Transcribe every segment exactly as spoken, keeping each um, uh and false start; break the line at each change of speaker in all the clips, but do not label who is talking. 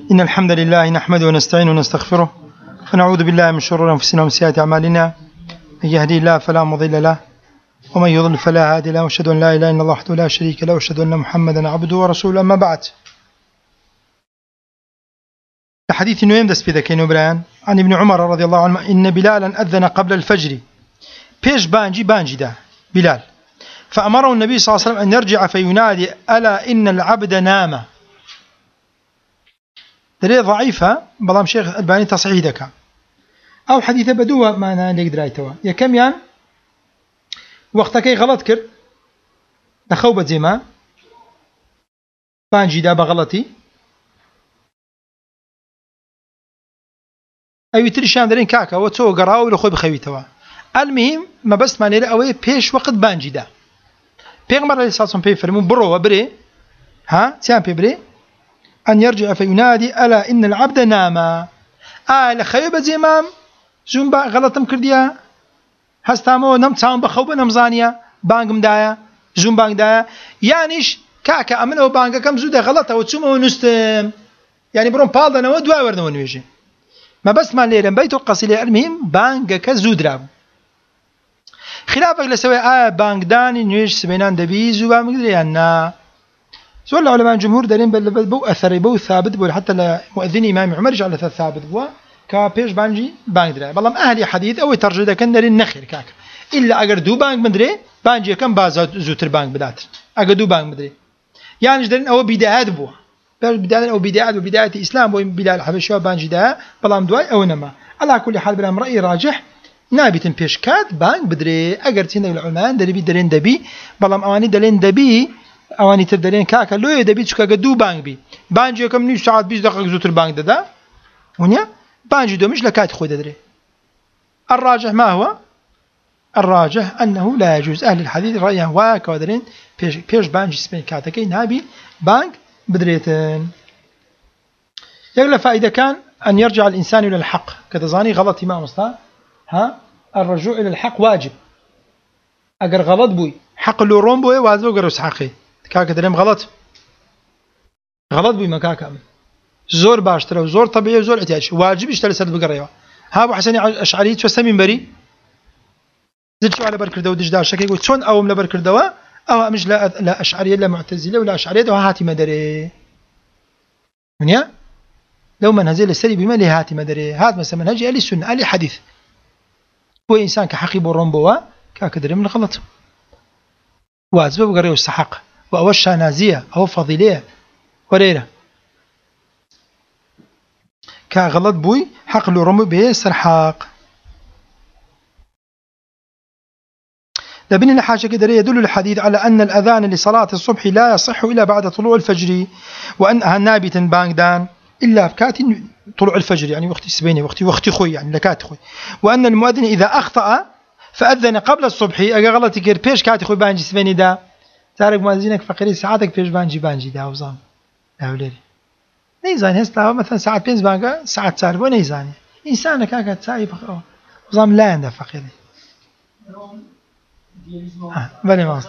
إن الحمد لله نحمده ونستعينه ونستغفره ونعوذ بالله من شرور أنفسنا ومن سيئات أعمالنا. من يهدي الله فلا مضل له ومن يضلل فلا هادي له، وأشهد أن لا إله إلا الله وحده لا شريك له، وأشهد أن محمدا عبده ورسوله. أما بعد، الحديث نويم دس بذا كينو بران عن ابن عمر رضي الله عنه إن بلالا أذن قبل الفجر، بيش بانجي بانجي ده بلال، فأمره النبي صلى الله عليه وسلم أن يرجع فينادي ألا إن العبد نام. دليل ضعيفة بلام شيخ الباني تصحيح دكا أو حديث بدوه ما أنا ليك درايتوا يا كم يان وقتك غلط كر نخوبة زي ما بانجي دا بغلطي أي تريشان درين كاكا وتسوى قراوي لخوي بخويتوا. المهم ما بس ما نيري أوي بيش وقت بانجي دا بيغمر عليه الصلاة والسلام بيفرمون برو وبري ها تيان بيبري أن يرجع فينادي ألا إن العبد نام. آه لخيبة زمام زوم غلطم كرديا هستامو نم تساهم بخوبة نمزانيا بانق مدايا زوم بانق دايا يعنيش كاكا أمنه بانقا كم زودة غلطة وتسومه ونستم يعني برون بالدنا ودوا ورنا ونويجي ما بس ما ليرن بيتو القصيلة. المهم بانقا كزود رابو خلافك لسوي آه بانق داني نويش سبينان دبيز وبانق مقدري أنا سؤال العلماء الجمهور دارين بل بو أثري بو ثابت بو حتى مؤذن إمام عمر جعل ثابت بو كابيش بانجي بانج درا بالله أهل حديث أو ترجع كان دارين نخير كاك إلا أجر دو بانج مدري بانجي كم باز زوتر بانج بدات أجر دو بانج مدري يعني دارين أو بدايات بو بداية أو بدايات وبداية الإسلام بو بداية الحبشة بانجي دا بالله دواي أو نما على كل حال بلا رأي راجح نابت بيش كات بانج بدري أجر تين العلماء داري بدرين دبي بالله أواني دارين دبي أواني تبدلين كاكا لو يدبي شو كاكا دو بانج بي بانجي كم نيش ساعات بيش دقيقة زوتر بانج دا ونيا بانجي دو مش لكات خود دري. الراجح ما هو؟ الراجح أنه لا يجوز. أهل الحديث رأيه واكودرين بيش بيش بانجي سبين كاتا كي نابي بانج بدريتن. يقول فإذا كان أن يرجع الإنسان إلى الحق كتظاني غلط ما مصطفى ها الرجوع إلى الحق واجب. أجر غلط بوي حق اللي روم بوي واجب وجرس حقي كاكا دريم غلط غلط بوي مكاكا زور باشترا وزور طبيعي وزور احتياج واجب يشتري سرد بقريوا. ها ابو حسن اشعري تو سمين بري زدت على بركردو ودج دار شكي يقول شلون او من بركردوا او مش لا لا اشعريه لا معتزله ولا اشعريه وهاتي مدري منيا لو منهزل السري بما لي هاتي مدري هات مثلا منهج اهل السنه اهل الحديث هو انسان كحقي بورمبوا كاكا دريم من غلط واجب بقريوا السحق وأوشها نازية أو فضيلية وريرة كغلط بوي حق له رمي به سرحاق. لبن الحاجة كده يدل الحديث على أن الأذان لصلاة الصبح لا يصح إلا بعد طلوع الفجر وأنها نابتا بانغدان إلا بكات طلوع الفجر يعني وقت سبيني وقت وقت خوي يعني لكات خوي. وأن المؤذن إذا أخطأ فأذن قبل الصبح أجا غلط كير بيش كات خوي بانجي سبيني دا تعرف مؤذنك فقيري ساعتك بيش بانجي بانجي دا وزان أوليري نيزاني هستا مثلا ساعات بينز بانجا ساعات تعرف ونيزاني إنسانك كاكا تساعي بخير وزان لا عنده فقيري آه بني ماست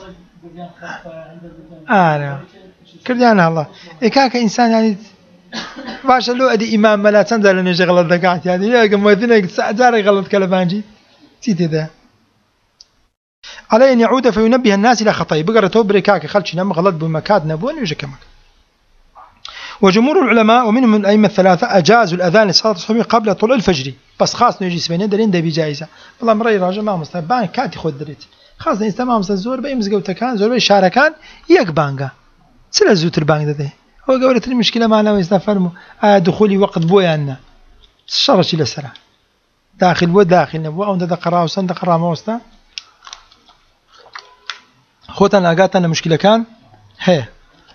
آه كرديانا الله إيه كاكا إنسان يعني باشا لو أدي إمام ملا تنزل لأنه غلط ذكاعت يعني يا مؤذنك ساعات جاري غلط كلبانجي تيتي ذا عليه أن يعود فينبه الناس إلى خطأ بقرة توبري كاكا خلش نم غلط بمكاد نبون يجي كمك. وجمهور العلماء ومنهم الأئمة الثلاثة أجازوا الأذان لصلاة الصبح قبل طلوع الفجر بس خاص نيجي سبعين دلين ده بجائزة والله مرة راجع ما مستحب بان كاتي خود دريت خاص نستمع مستحب زور بيمز جو تكان زور بيشارة كان يك بانجا سلا زوت البانج ده هو قولت المشكلة معنا ويستفهموا آه دخولي وقت بويا لنا الشرش إلى سرعة داخل وداخل نبوة أو ده قراء وسند قراء موستا خوتنا لقاتنا مشكلة كان هي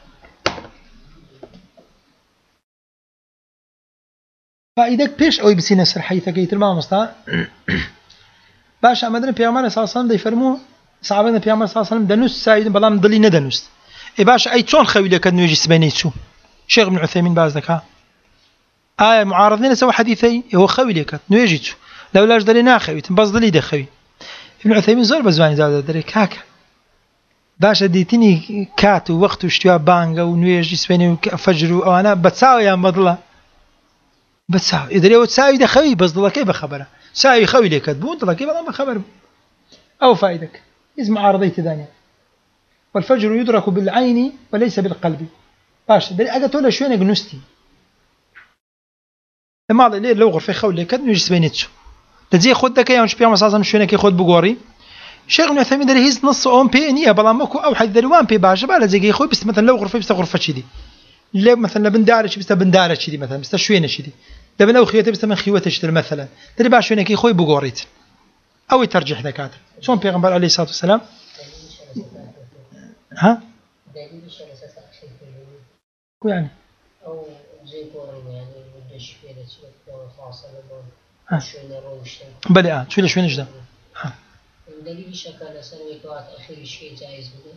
فإذا بيش أو يبسينا سرحيثة كي ترمى مصطفى باش أمدنا بيامر صلى الله عليه وسلم يفرموه صحابنا بيامر صلى الله عليه وسلم دنوس سايدين بلام ضلي ندنوس إيه باش أي تون خوي لك إنه يجي سبعين شو شيخ ابن عثيمين بازدك ها آية معارضين سوى حديثي هو خوي لك إنه يجي شو لو لاش ضلي ناخوي تنبض ضلي ده خوي ابن عثيمين زور بزواني زاد دريك هاك باش ديتني كات ووقت واشتوا بانغا ونويج سبيني وفجر وانا بتساوي يا مضله بس إذا لو تساوي ده خوي بس ضل كيف خبره ساوي خوي لك تبون ضل كيف ما خبر أو فائدك اسمع عرضية ثانية والفجر يدرك بالعين وليس بالقلب باش دري أجا تقول شو أنا جنستي لما على ليه لو غرفة خوي لك نجس بينتشو تجي خد دك يا مش بيعمل أساسا شو أنا كي خد بجوري شيخ من عثيمين دري هيز نص أم بي نية بلا ماكو أو حد دروان بي باش بلا زي خوي بس مثلا لو غرفة بس غرفة شدي ليه مثلا بندارش بس بندارش شدي مثلا بس شو أنا شدي دابا لو خيوتي بس من خيوتي شتر مثلا دري باش هنا كي خوي بقوريت او ترجح ذكاته شلون بيغمبر عليه الصلاه والسلام ها كو يعني
او زي كورين يعني بدش في الاسبوع فاصل
بلي اه شو شو نجده ها
دليل شكل سنوات اخير شيء جائز بده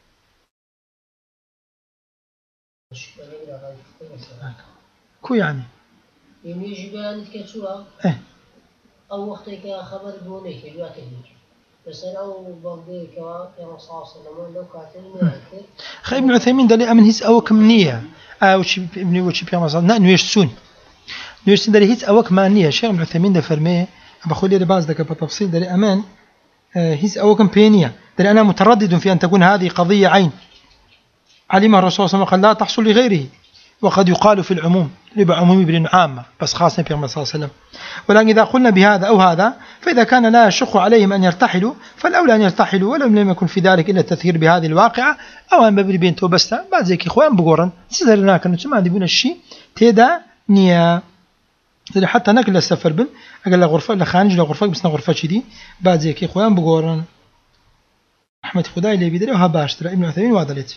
كو يعني
يعني يجب أن تكتشوا
إيه
أو وقتك خبر بونيك الوقت بس أنا أو بقدر كوا يا صاص لما لو كاتل
خي ابن عثيمين دلي أمن هيس أو كم نية أو شيء ابن وشي بيا مثلا نا نويش سون نويش دلي هيس أو كم نية شيخ ابن عثيمين ده فرمي بقول لي بعض ذلك بتفصيل دلي أمان هيس أو كم بينية دلي أنا متردد في أن تكون هذه قضية عين علمها الرسول صلى الله عليه وسلم قال لا تحصل لغيره وقد يقال في العموم لبعموم بن عامة بس خاصة في النبي صلى الله عليه وسلم ولكن إذا قلنا بهذا أو هذا فإذا كان لا يشق عليهم أن يرتحلوا فالأولى أن يرتحلوا ولم لم يكن في ذلك إلا التذكير بهذه الواقعة أو أن ببري بين توبستا بعد ذلك إخوان بقورن سيزرنا كانوا ما عندنا الشيء تيدا نيا حتى نقل السفر بن أقل غرفة لخانج لغرفة بس غرفة شدي بعد ذلك إخوان بقورن أحمد خداي اللي بيدري وها باشترى ابن عثيمين وادلت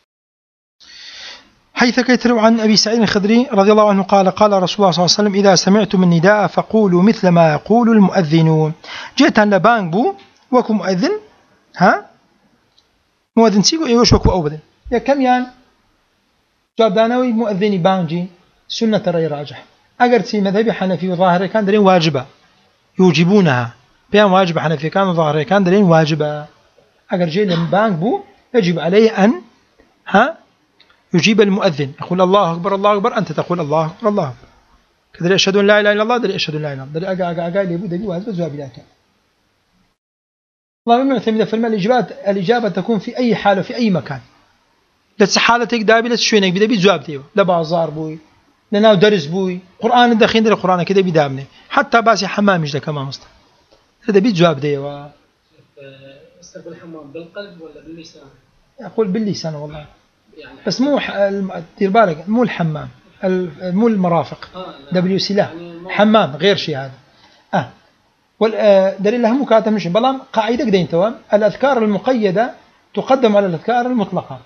حيث كيترو عن أبي سعيد الخدري رضي الله عنه قال قال رسول الله صلى الله عليه وسلم إذا سمعتم النداء فقولوا مثل ما يقول المؤذن جئت أن لبانك بو وكو مؤذن ها مؤذن سيقو إيوش وكو أوبدن يا كم يان جواب دانوي مؤذني بانجي سنة رأي راجح أقر تسي مذهبي حنفي وظاهري كان دلين واجبة يوجبونها بيان واجبة حنفي كان وظاهري كان دلين واجبة أقر جي لبانك بو يجب عليه أن ها يجيب المؤذن يقول الله أكبر الله أكبر أنت تقول الله أكبر الله أكبر كذا أشهد أن لا إله إلا الله دليل أشهد أن لا إله إلا الله دليل أقا أقا أقا اللي دليل واجب جواب لا كان الله مما ثمين فرما الإجابة الإجابة تكون في أي حال وفي أي مكان لتس حالتك دابي لتشوينك بدأ بجواب تيو لا بازار بوي لنا درس بوي قرآن الدخين در القرآن كده بدامني حتى باسي حمام مش ده كمان مصطفى هذا بجواب ديو
استقبل الحمام بالقلب ولا باللسان؟
أقول باللسان والله بس مو دير بالك مو الحمام مو المرافق دبليو سي لا حمام غير شيء هذا اه والدليل له مكاتب مش بلام قاعده كدين توام الاذكار المقيده تقدم على الاذكار المطلقه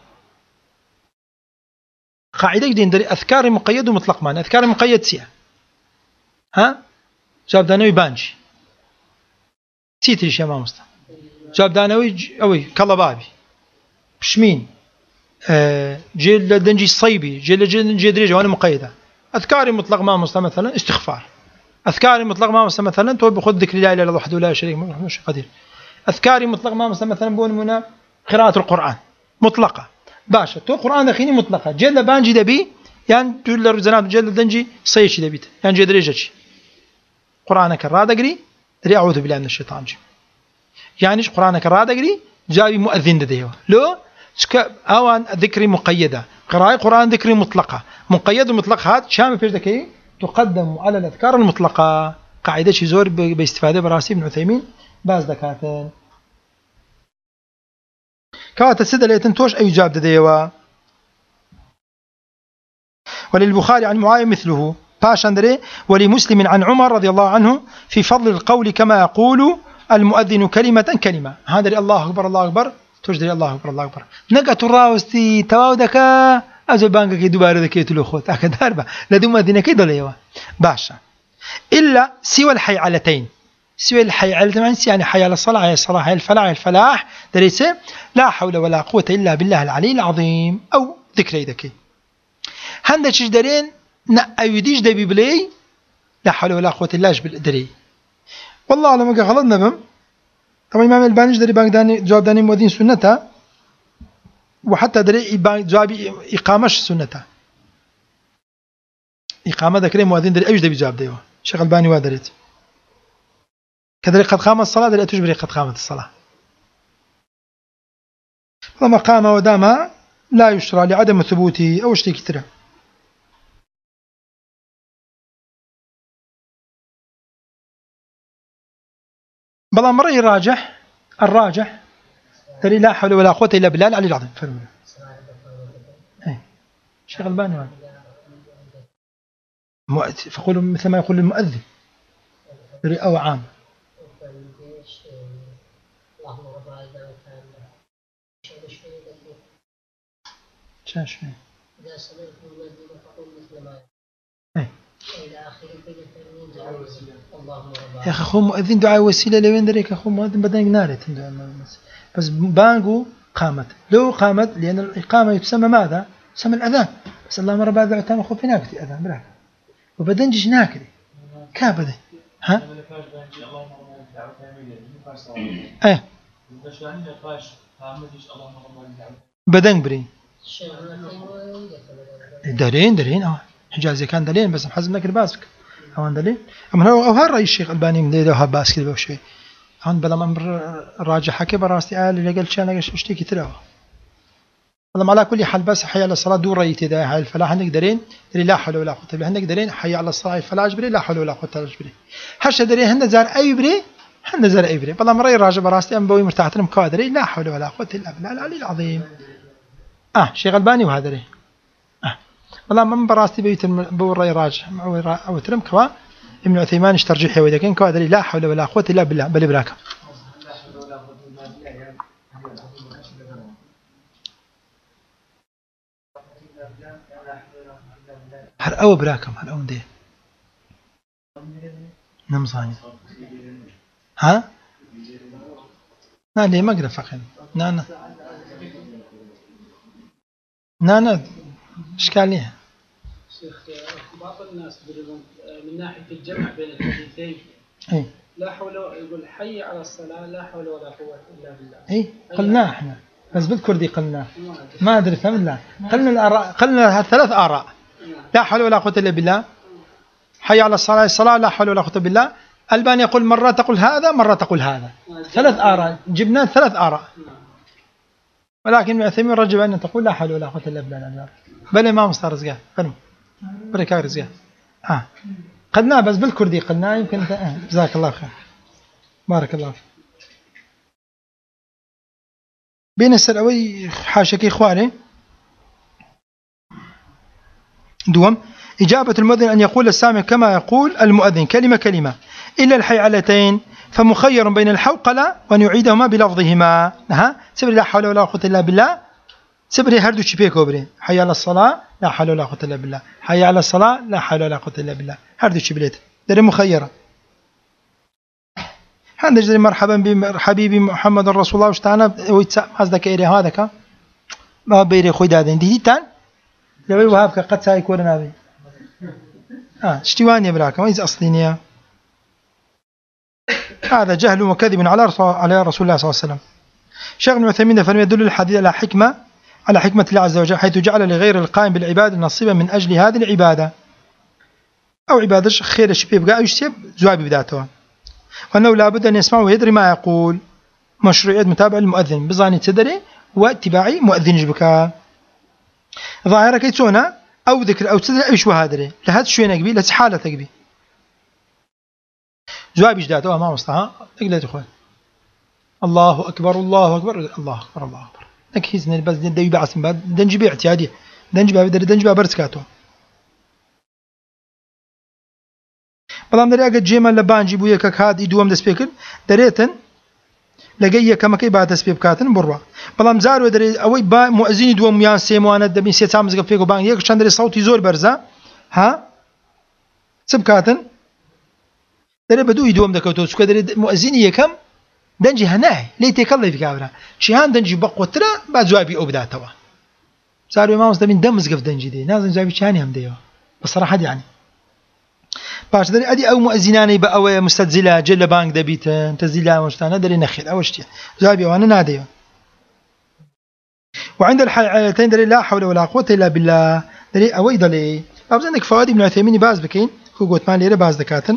قاعده كدين دليل اذكار مقيد ومطلق معنى اذكار مقيد سيا ها جواب دانوي بانجي تيتري يا ما مصطفى جواب دانوي اوي كلبابي بشمين جيل دنجي الصيبي جيل دنجي دريجة وانا مقيدة أذكاري مطلق ما مصطفى مثلا استغفار أذكاري مطلق ما مصطفى مثلا تو بخذ ذكر لا إله إلا الله وحده لا شريك له مش قدير أذكاري مطلق ما مصطفى مثلا بون منا قراءة القرآن مطلقة باشا تو قرآن دخيني مطلقة جيل بانجي دبي يعني تقول لرزنات جيل دنجي صيش دبيت يعني جيل دريجة قرآنك الراد أقري دري أعوذ بالله من الشيطان جي يعني قرآنك الراد أقري جابي مؤذن دديه لو أوان ذكري مقيدة قراءة قرآن ذكري مطلقة مقيد ومطلق هذا شامل فيش ذكي تقدم على الأذكار المطلقة قاعدة شي زور باستفادة براسي ابن عثيمين باز ذكاتين كوات السدة ليتن توش أي جاب دديوا وللبخاري عن معاوية مثله باش اندري ولمسلم عن عمر رضي الله عنه في فضل القول كما يقول المؤذن كلمة كلمة هذا الله أكبر الله أكبر تجدري الله أكبر الله أكبر نقط الراوستي تواودك أزو بانك كي دوباره ذكي تلوخوت أكداربا لدو مؤذن كي دوليوا باشا إلا سوى الحيعلتين سوى الحيعلتين يعني حي على الصلاة حي الصلاة حي الفلاح الفلاح دريس لا حول ولا قوة إلا بالله العلي العظيم أو ذكري ذكي هندا تجدرين نأيديش دبي بلي لا حول ولا قوة إلا بالدري والله على ما غلطنا بهم طبعا إمام الباني دري بانك داني جواب داني مودين سنتها وحتى دري جواب إقامش سنتها إقامة ذكرين مؤذن دري أيش دبي جواب ديوه شيخ الباني وادريت كذلك قد قامت الصلاة دري أتجبري قد قامت الصلاة وما قام ودام لا يشرع لعدم ثبوته أو شيء كتير بلا مرة الراجح الراجح تري لا حول ولا قوة إلا بالله العلي العظيم فرمنا شيخ الباني فقولوا مثل ما يقول المؤذن تري أو عام شاش فين
إذا سمعت المؤذن فقل مثل ما
إيه
إلى آخر الكلمة اللهم رب
يا أخي أخو مؤذن دعاء وسيلة لوين دريك أخو مؤذن بدنا نارت بس بانجو قامت لو قامت لأن الإقامة يتسمى ماذا؟ تسمى الأذان بس اللهم رب هذا عتام أخو في ناكتي أذان براك وبدن جيش ناكري كابده ها؟ إيه بدن بري دارين دارين اه حجازي كان دارين بس محزم لك الباسك اوان دارين اما هو او هالرأي الشيخ الباني من ده باسك ده بشوي هون بلا امر راجع حكي براستي قال اللي قال شان اشتي كثير والله على كل حال بس حي على الصلاه دور ريتي ده هاي الفلاح عندك دارين لا حول ولا قوه الا عندك دارين حي على الصلاه فلا اجبري لا حول ولا قوه الا بالله هش دارين هن زار اي بري هن زار اي بري بلا امر راجع براستي ام بوي مرتاحتهم كادري لا حول ولا قوه الا بالله العلي العظيم اه شيخ الباني وهذا ليه اه والله من براستي بيت بوري راجع او ترم كوا ابن عثيمان اشترجح وذا كان كوا لا حول ولا قوه الا بالله بل براك هل او براكم هل او دي نمصاني ها لا ليه ما اقدر فقط نانا نانا اشكاليه
شيخ بعض الناس من ناحيه الجمع بين الحديثين
اي
لا حول يقول حي على الصلاه لا حول ولا قوه الا بالله
اي قلنا احنا بس بالكردي قلنا ما ادري فهمنا قلنا الاراء قلنا ثلاث اراء لا حول ولا قوه الا بالله حي على الصلاه الصلاه لا حول ولا قوه الا بالله الباني يقول مره تقول هذا مره تقول هذا ثلاث اراء جبنا ثلاث اراء ولكن ابن عثيمين رجب ان تقول لا حول ولا قوه الا بالله بل ما مصدر رزقه فهم بركة رزقه اه قلنا بس بالكردي قلنا يمكن آه. جزاك الله خير بارك الله فيك بين السلوي حاشكي اخواني دوم إجابة المؤذن أن يقول السامع كما يقول المؤذن كلمة كلمة إلا الحيعلتين فمخير بين الحوقلة وأن يعيدهما بلفظهما ها سبري لا حول ولا قوة إلا بالله سبري هردو شي بيكو بري حي على الصلاة لا حول ولا قوة إلا بالله حي على الصلاة لا حول ولا قوة إلا بالله هردو شي بليت دري مخيرة هذا جري مرحبا بحبيبي محمد رسول الله وشتانا ويتسا مازدك إيري هذاك ما بيري خوي دادين دي تان لوي وهابك قد سايكون نابي اه اشتواني براك ما يز أصلينيا هذا جهل وكذب على رسول على رسول الله صلى الله عليه وسلم. شيخ ابن عثيمين فلم يدل الحديث على حكمة على حكمة الله عز وجل حيث جعل لغير القائم بالعبادة نصيبا من أجل هذه العبادة أو عبادة خير الشبيه بقى يشتب زوابي بداته وأنه لابد أن يسمع ويدري ما يقول مشروعية متابعة المؤذن بظاني تدري واتباعي مؤذن جبك ظاهرة كيتونا أو ذكر أو تدري أيش وهذا لهذا شوي نقبي لتحالة تقبي زوابي جداته ما مصلحة تقلت أخوان الله أكبر الله أكبر الله أكبر الله أكبر نكهيزني بس دنجي بعصم بعد دنجي باعتيادي دنجي بعد دنجي بعبرسكاتو بلام دري أجد جيما لبانجي بويا كهاد يدوم دسبيكر دريتن لقيه كما كي بعد دسبيب كاتن بروا بلام زارو دري أوي با مؤذين دوم يان سيموانا دبي سيتام زق فيكو بان يك شان دري صوتي زور برزا ها سب كاتن دري بدو يدوم دكتو سكو دري مؤذين يكم دنجي هناي ليتك الله في كابرا شيهان دنجي بقوترا بعد زوابي أو بداتوا زارو ما مصدمين دمز قف دنجي دي نازل زوابي شاني هم ديوا بصراحة يعني باش دري أدي أو مؤذناني بأو مستدزلة جل بانك دبيت تزيلة مشتانا دري نخيل أو اشتيا زوابي وانا ناديوا وعند الحالتين دري لا حول ولا قوة إلا بالله دري أو يضلي بابز عندك فوائد ابن عثيمين باز بكين هو قلت ما ليرة باز دكاتن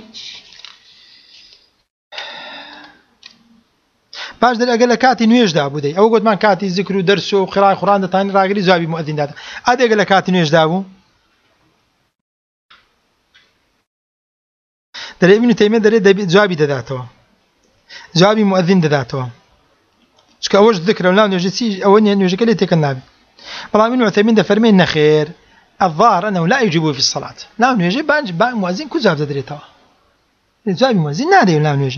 باش در أقل كاتي نويش دابو دي أو قلت ما كاتي ذكر ودرس وقراءة قرآن ده تاني راجلي زابي مؤذن ده هذا أقل كاتي نويش دابو در ابن تيمية در زابي دذاته زابي مؤذن دذاته شك أوج ذكر ولا نوجسي أو إني نوجك اللي تكنابي والله ابن عثيمين ده فرمين خير الظاهر أنه لا يجيبه في الصلاة لا نوجي بانج بان مؤذن كذاب دريته زابي مؤذن نادي لا نوجي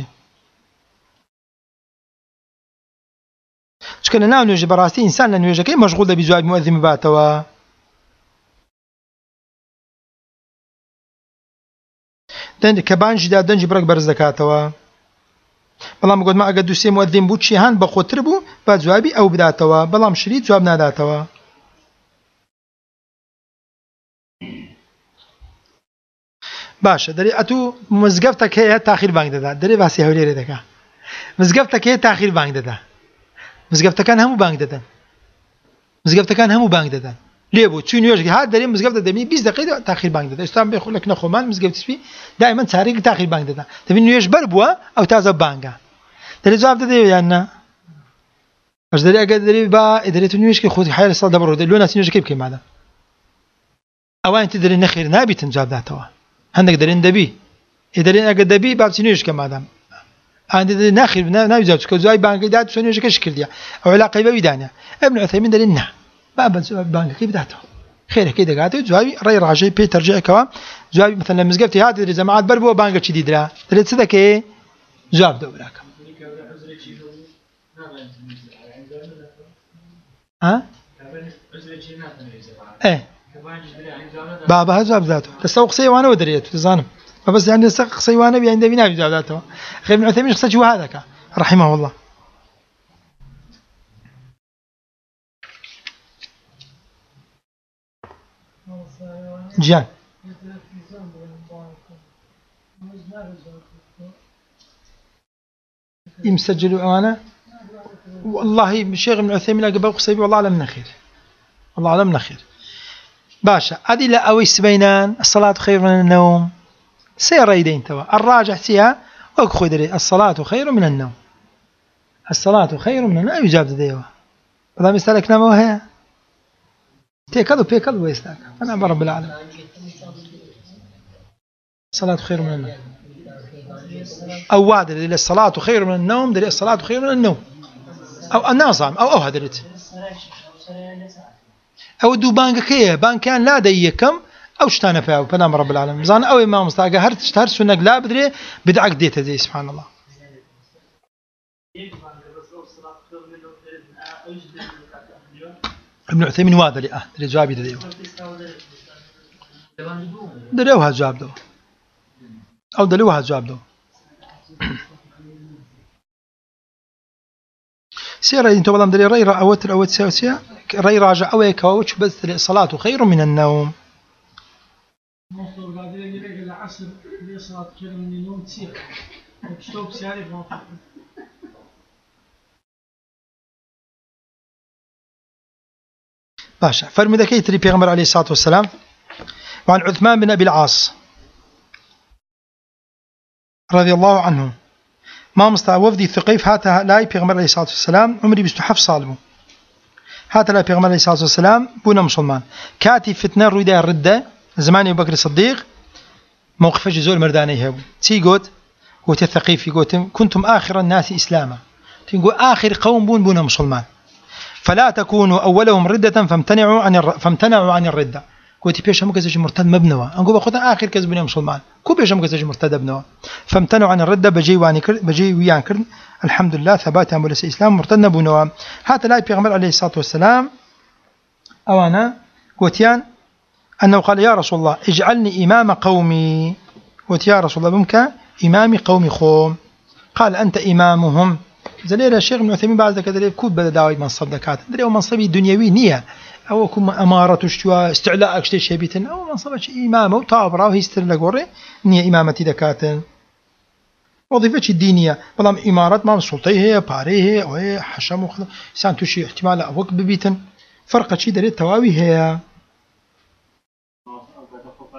شكل لا نوجي براسي إنسان لا نوجي كي مشغول بزواج مؤذن باتوا دنج كبانج دا دنج برك برز دكاتوا بلام قد ما أقدر سي مؤذن بوتشي هان بخوتر بو بعد جوابي أو بداتوا بلام شريط جواب ناداتوا باشا دري أتو مزقفتك هي تأخير بانك دادا دري باسي هولي ردكا مزقفتك هي تأخير بانك دادا مزقفتك كان همو بانك دادا مزقفتك كان همو بانك دادا ليه بو تشون يوجي هاد دري مزقفتك دمي بيس دقيقة تأخير بانك دادا استام بيقول لك نخو مان مزقفتك فيه دائما تاريخ تأخير بانك دادا تبي نيوش بربوا أو تازا بانكا دري جواب دادا يعني اش دري أقدر دري با دري تنيوش كي خود حيل الصلاة برو دري لونا تنيوش كيف كيف ماذا أوان تدري نخير نابي تنجاب داتوا عندك درين دبي إدرين أقدر دبي باب تنيوش كم ماذا عندي دري نخير نابي جاب كوزاي بانك دات تنيوش كشكل ديا أو علاقة بيدانيا ابن عثيمين دري نه باب بانك كيف داتوا خير كده قاعد جوابي رأي راجع بي ترجع كوا جوابي مثلا مزقفتي هذه دري جماعات بربو بانك شديد درا دري تصدق إيه جواب دوبراك ها إيه بابا جواب ذاته تسوق سيوانه ودريته تزانم فبس يعني سق سيوانه بيعند بينا جواب ذاته خير من عثيمين قصة شو هذاك رحمه الله جان يمسجلوا أمانة والله شيخ ابن عثيمين قبل قصيبي والله على من خير والله على من خير باشا هذه لا أويس بينان الصلاة خير من النوم سير يدين توا الراجح سيها وأخذ دري الصلاة خير من النوم الصلاة خير من النوم يجاب ذيوا هذا مثالك نام وهي تيكلوا بيكلوا ويستاك أنا برب العالمين الصلاة خير من النوم أو واد دري الصلاة خير من النوم دري الصلاة خير من النوم أو النظام أو أو هدرت أو دو بانك كيه بانكان لا ديكم أو شتانا فيها بنام رب العالمين زان أو إمام مستعجل هرت هرت سنة لا بدري بدعك ديته زي سبحان الله ابن عثيمين واد لي أه دري جوابي دري دري وها جواب ده أو دري وها جواب ده سير أنت والله مدري رأي رأوت رأوت سوسيا رأي راجع أوي كوتش بس الصلاة خير من النوم. باشا فرمي ذكي تري بيغمر عليه الصلاة والسلام وعن عثمان بن أبي العاص رضي الله عنه ما مستوى وفدي ثقيف هاتها لا بيغمر عليه الصلاة والسلام عمري بستحف صالبه هاتها لا بيغمر عليه الصلاة والسلام بونا مسلمان كاتي فتنة رويدا الردة زمان أبو بكر الصديق موقف جزول مرداني هبو تي قوت قوت الثقيف قوت كنتم آخر الناس إسلاما تنقول آخر قوم بون بونا مسلمان فلا تكونوا أولهم ردة فامتنعوا عن الر... فامتنعوا عن الردة قلت بيش هم كذا مرتد مبنوا أنقول بخدا آخر كذا بني مسلمان كو بيش هم كذا مرتد مبنوا فامتنعوا عن الردة بجي واني كر بجي ويان كر الحمد لله ثبات أمر الإسلام مرتد نبنوا هذا لا بيغمر عليه الصلاة والسلام أو أنا قلتيان أنه قال يا رسول الله اجعلني إمام قومي قلت يا رسول الله بمك إمام قومي خوم قال أنت إمامهم زليل الشيخ ابن عثيمين بعد كذا كود بدا داوي منصب دكات دري او منصبي دنيوي نيه او كم اماره اشتوا استعلاء اكشتي شيبيتن او منصب شي امامه وطابره وهيستر لغوري نيه امامتي دكات وظيفتي الدينيه بلام امارات ما سلطه هي باري هي او حشم وخ انسان تشي احتمال اوك ببيتن فرق شي دري تواوي هي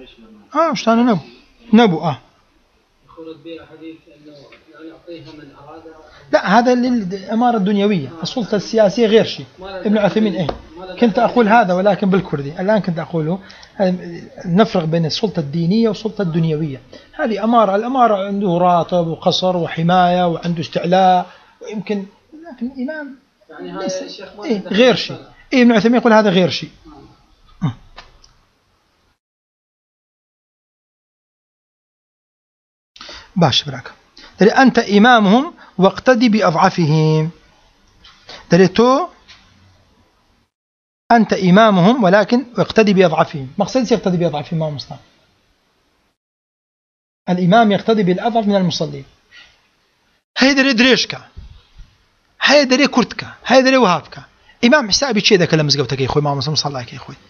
اه شتانه نبو نبو اه
يخرج بها حديث انه يعني يعطيها من اراد.
لا هذا للاماره الدنيويه، السلطه السياسيه غير شيء. ابن عثيمين ايه كنت اقول هذا ولكن بالكردي، الان كنت اقوله نفرق بين السلطه الدينيه والسلطه الدنيويه. هذه اماره، الاماره عنده راتب وقصر وحمايه وعنده استعلاء ويمكن، لكن الامام
يعني هذا الشيخ
إيه غير شيء. إيه ابن عثيمين يقول هذا غير شيء. باش براك دلي أنت إمامهم واقتدي بأضعفهم. دلي تو أنت إمامهم ولكن اقتدي بأضعفهم. مقصد يقتدي بأضعفهم ما مصطلح. الإمام يقتدي بالأضعف من المصلين. هاي دري دريشكا، هاي دري كرتكا، هاي دري وهابكا. إمام حسابي شيء ذا كلام مزقوتك يا أخوي، ما مصلي مصلى يا أخوي.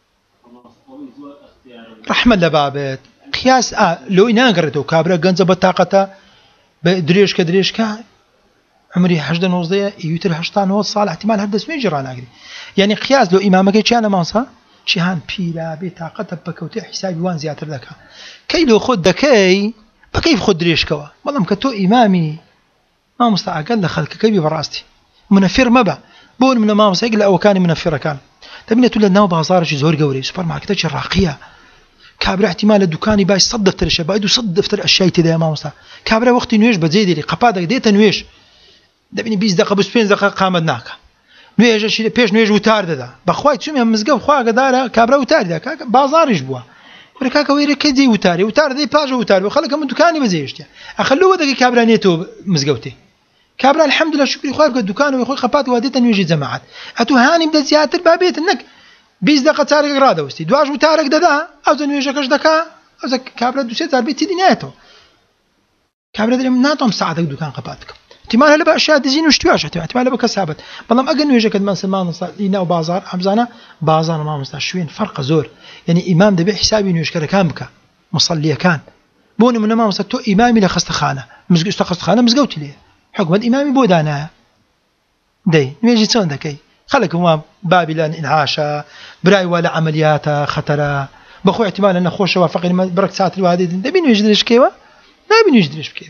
رحمة الله بابت. قياس آه لو إنا قرأته كابرا جنزة بطاقته بدريشكا دريشكا عمري حشد نوزدية يوتر حشتان هو صالح احتمال هذا اسمه جران أجري. يعني قياس لو إمامك كي أنا مانسا شهان بيلا بطاقته بكوتي حسابي وان زيادة ذكا. كي لو خد ذكي بكيف خد دريشكوا والله مكتو إمامي ما مستعجل خلك كيف براستي منفر مبا بون من ما مستعجل أو كان منفر كان. تبين تقول لنا بازار شيء زور جوري سوبر ماركت راقية. كابرا احتمال الدكاني باي صد دفتر الشيء بايدو صد دفتر الشيء تدا ما مصا كابرا وقت نويش بزيد لي قبادك ديت نويش دبني بيز دقيقه بس بين دقيقه قامدناك نويش شي بيش نويش وتار دا بخواي تسمي مزقه خوا قداره كابرا وتار دا بازار يجبوا وركاكا ويري كدي وتاري وتار دي باج وتار وخلك من دكاني بزيشتي اخلوه دقيقه كابرا نيتو مزقوتي كابرا الحمد لله شكري خويا الدكان ويخوي قبات واديت نويش جماعات اتو هاني بدا زياده بابيت انك بیست دقیقه تاریک راده وستی دواج و تارک داده از نویش کش دکا از کابرا دوسیت زار بیتی دینیاتو کابرا دلم ناتم ساعتك دکان قباتك احتمال هلا باشياء دزين وشتواش احتمال بك ثابت والله اجن نویش کد من سلمان لينا وبازار حمزانه بازار ما مستشوين فرق زور يعني امام دبي حسابي نویش کر كان بك مصلي كان بوني من ما مستو امامي لخستخانه مزق استخستخانه مزقوت لي حكم الامامي بودانا دي نويجي تصون دكاي خلك هو بابلان انعاشا براي ولا عمليات خطره بخو احتمال ان خوش وافق برك ساعه الوادي دبين يجدرش كيوا لا بين يجدرش كيوا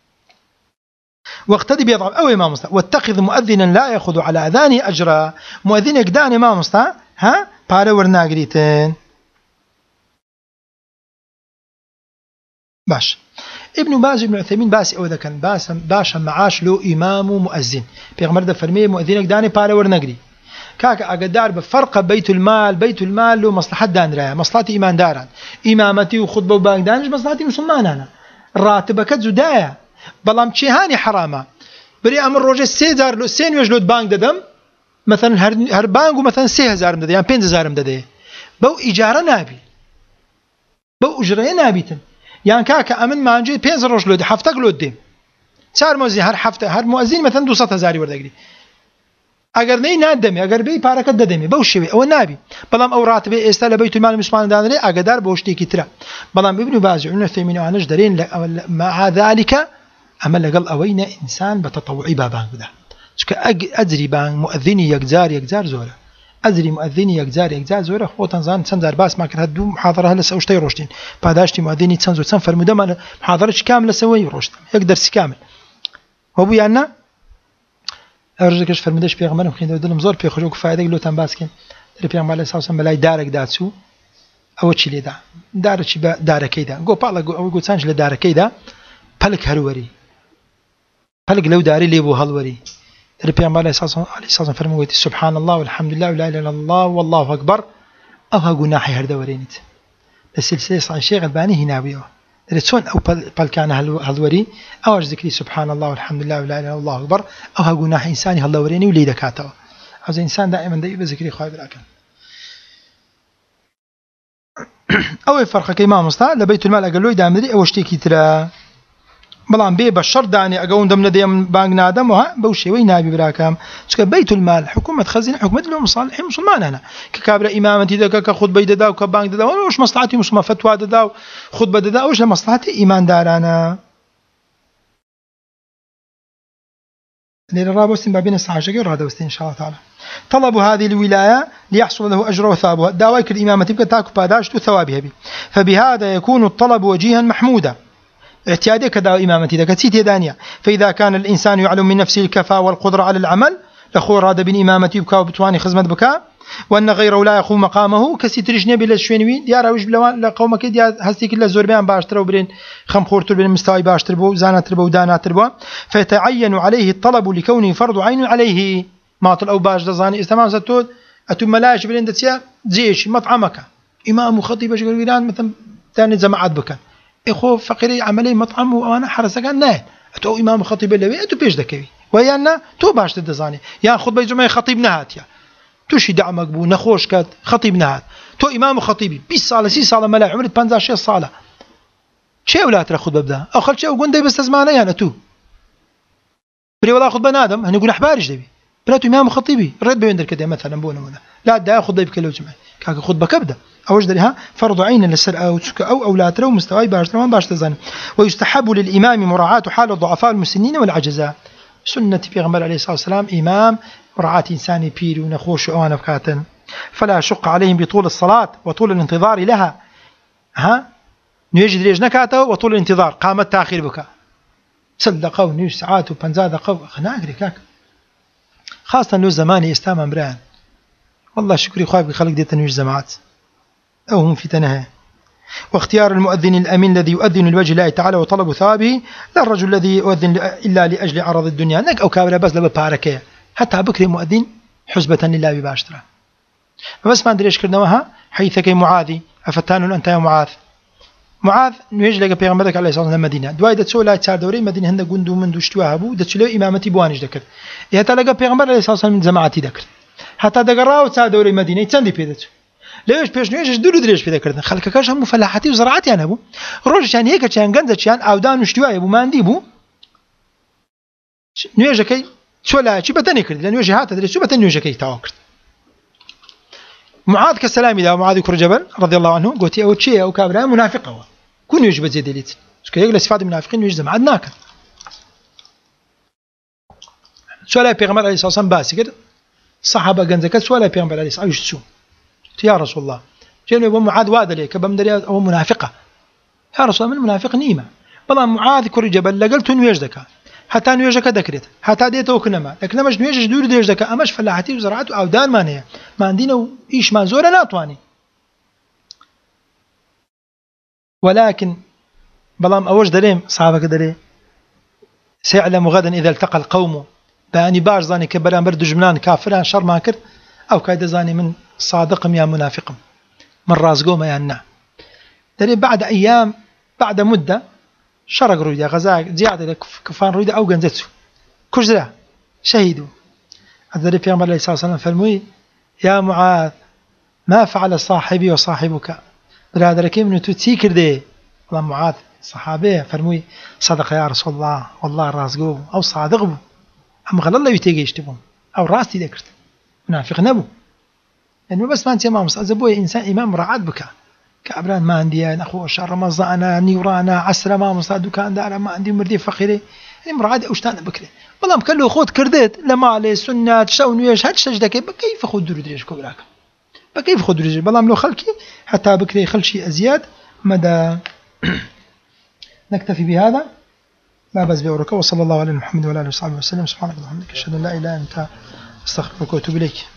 واقتدي بيضع او امام مصطفى واتخذ مؤذنا لا ياخذ على اذانه اجرا مؤذن يقدان امام مصطفى ها بارا ورناغريتن باش ابن باز ابن عثيمين باس او ذا كان باس باشا معاش له امام مؤذن بيغمر ده فرمي مؤذن يقدان بارا ورناغري كاكا أقدار بفرق بيت المال بيت المال له مصلحة دانرايا مصلحة إيمان داران إمامتي وخطبة وباق دانش مصلحة مسلمان أنا راتبك زدايا بلام تشيهاني حرامة بري أمر روجه سيزار لو سين وجلود بانك ددم مثلا هر هر بانك مثلا سه هزار مدده يعني بين هزار مدده بو إجارة نابي بو أجرة نابيتن يعني كاكا أمن ما نجي بين روج لود حفتك لود صار مؤذن هر حفته هر مؤذن مثلا دوصة هزاري وردقري اگر نه نادمی اگر بی پارک دادمی بوشی او نابی بلام او راتبه استال بیت المال مسلمان دانری اقدار بوشتی کترا بلام ابن باز ابن ثيمين وانش دارين مع ذلك عمل قال اوينا انسان بتطوعي بابان بدا شك ادري بان مؤذني يجزار يجزار زوره ادري مؤذني يجزار يجزار زوره خوتن زان سنزار باس ما كره دو محاضره هلا سوشتي روشتين بعداشتي مؤذني تسنزو تسن فرمده ما محاضره كامله سوي روشت يقدر كامل هو بيانا ارجعش فرمودش پیغمبرم خیلی دلم زور پی خوشو فایده لو تن باس کن در پیغمبر اساسا بلای دارک داتسو او چی لیدا دار چی با دارکی دا گو پالا گو او گو سانج ل دارکی دا پلک هروری پلک لو داری لیبو هلوری در پیغمبر اساسا علی اساسا فرمود سبحان الله والحمد لله ولا اله الا الله والله اكبر او ها گناحی هر دورینت السلسله صحيح شيخ الباني هنا بيو رسون أو بل كان هالوري أو ذكري سبحان الله والحمد لله ولا إله إلا الله أكبر أو هجناح إنساني هالوريني وليد كاتوا هذا إنسان دائما دائما ذكري خايب لكن أو الفرق كيما مصطفى لبيت المال أقول له دائما دي أو اشتكي ترى بلان بي بشر داني أقول دم نديم بانك نادم وها بوشي وين نبي براكم شك بيت المال حكومة خزينة حكومة له مصالح مسلمان أنا ككابر إمامتي ذا كخطبة دا وكبانك دا وش مصلحتي مسلم فتوى دا خطبة دا وش مصلحتي إيمان دار أنا للرابوستين بابين الصحاشة والرادوستين إن شاء الله تعالى. طلب هذه الولاية ليحصل له أجر وثوابها دعوائك الإمامة تبقى تاكو باداشت وثوابها بي. فبهذا يكون الطلب وجيها محمودا اعتيادك كدعوة إمامتي ذاك تيتي دانية. فإذا كان الإنسان يعلم من نفسه الكفاءة والقدرة على العمل لخو راد بن إمامتي بكا وبتواني خزمة بكا وأن غيره لا يقوم مقامه كسيتريشني بلا شوينوي ديار وش بلوان لقومك ديار هستي كل زوربان باشتر وبرين خم خورتر بين مستوى باشتر بو زاناتر بو داناتر بو فيتعين عليه الطلب لكونه فرض عين عليه ماطل أو باش دزاني استمام ستود أتم ملاش برين دتيا زيش مطعمك إمام وخطيب شغل ويران مثلا ثاني جماعات بكا إخو فقيري عملي مطعم وأنا حرسك نه أتو إمام وخطيب اللي أتو بيش دكوي ويانا تو باش دزاني يا خطبة جمعة خطيب نهات يا توشي دعمك بو نخوش كات خطيب نهات تو إمام وخطيبي بيس صالة سي صالة ملا عمرت بانزا شيء صالة شيء ولا ترى خطبة بدا أو خل شيء وقول ده بس تزمانه يعني تو بري ولا خطبة نادم هنقول أحبارش دبي بلاتو إمام وخطيبي رد بيندر كده مثلا بونا ولا لا ده خطبة بكلو جمعة كاك خطبة كبدة أوش دريها فرض عين للسر أو تسك أو أو لا ترى ومستواي باش ترى باش تزان. ويستحب للإمام مراعاة حال الضعفاء المسنين والعجزاء سنة في غمر عليه الصلاة والسلام إمام مراعاة إنساني بير ونخوش وأنا بكاتن فلا شق عليهم بطول الصلاة وطول الانتظار لها ها نيجي دريج نكاته وطول الانتظار قامت تأخير بك صدقوا نيش ساعات وبنزا دقوا خنا أجري كاك خاصة لو زماني استام أمران والله شكري خايف بخلق ديت نيش زمات أو هم في تنهى. واختيار المؤذن الأمين الذي يؤذن لوجه الله تعالى وطلب ثوابه لا الرجل الذي يؤذن إلا لأجل عرض الدنيا نك أو كابلا بس لبا باركة حتى بكري مؤذن حسبة لله بباشترا فبس ما ندريش كرناها حيث كي معاذي أفتان أنت يا معاذ معاذ نيجي لقى بيغمبرك عليه الصلاة والسلام مدينة دواي دتسوي لا تسار دوري مدينة هند جندو من دوشتوها أبو دتسلو إمامتي بوانج ذكر حتى لقى بيغمبر عليه الصلاة والسلام من جماعتي ذكر حتى دقراو تسار دوري مدينة يتسندي بيدتو ليش بيش نيجي دولو دريش بيدا كردن خلك كاش هم فلاحتي وزراعتي أنا أبو روج يعني هيك كان جنزة كان أودان وشتواي أبو ما عندي أبو نيجي كي شو لا شو بتني كرد لأن نيجي هات دريش شو بتني نيجي كي تواكر معاذ كسلام إذا معاذ كر جبل رضي الله عنه قلت أو شيء أو كابرا منافقة كون يجي بزيد ليت شو كي يجلس فاد المنافقين يجي زم عدناك شو لا بيغمر عليه الصلاة والسلام باس كده صحابة جنزة كده شو لا بيغمر عليه الصلاة والسلام يا رسول الله جينا يبغى معاذ واد ليك بمدري أو منافقة يا رسول الله من منافق نيمة والله معاذ كر جبل لقلت نيجدك حتى نيجك ذكرت حتى ديته وكنما لكن مش نيجش دور ديجدك أمش فلاحتي وزراعته أو دان ما نية ما عندنا إيش ما زورنا أطواني ولكن بلام أوج دليم صحابك دليم سيعلم غدا إذا التقى القوم بأني باش زاني كبران برد جملان كافران شر ما كرت أو كايد زاني من صادقم يا منافقم من رازقوم يا النا دليل بعد أيام بعد مدة شرق رويدا غزاء زيادة كفان رويدا أو جنزته كجرا شهيدوا الذي في أمر الله صلى الله عليه وسلم فالمي يا معاذ ما فعل صاحبي وصاحبك بلا دركي من تتسيكر دي والله معاذ صحابيه فرموي صدق يا رسول الله والله رازقوه أو صادق بو أم غل الله يتيجي يشتبون أو راستي ذكرت منافق نبو يعني بس ما أنت إمام أزبوي إنسان إمام رعاد بك كأبران ما عندي أنا أخو الشر رمضان نيورانا عسر ما مصادو كان دار ما عندي مردي فقيري يعني مرعاد أوشتان بكري والله مكلو خود كردت لما عليه سنة شون ويش هاد سجدك بكيف خود درودريش كبراك بكيف خود درودريش والله ملو خلكي حتى بكري خلشي أزياد مدى نكتفي بهذا ما بس بأورك وصلى الله على محمد وعلى آله وصحبه وسلم سبحانك اللهم وبحمدك أشهد أن لا إله إلا أنت أستغفرك وأتوب إليك.